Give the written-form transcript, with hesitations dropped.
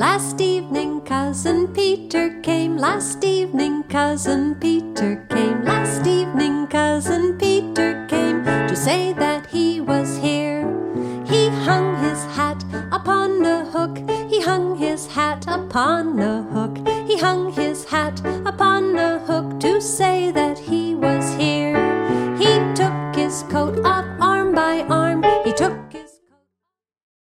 Last evening Cousin Peter came. Last evening Cousin Peter came. Last evening Cousin Peter came to say that he was here. He hung his hat upon a hook. He hung his hat upon a hook. He hung his hat upon a hook to say that he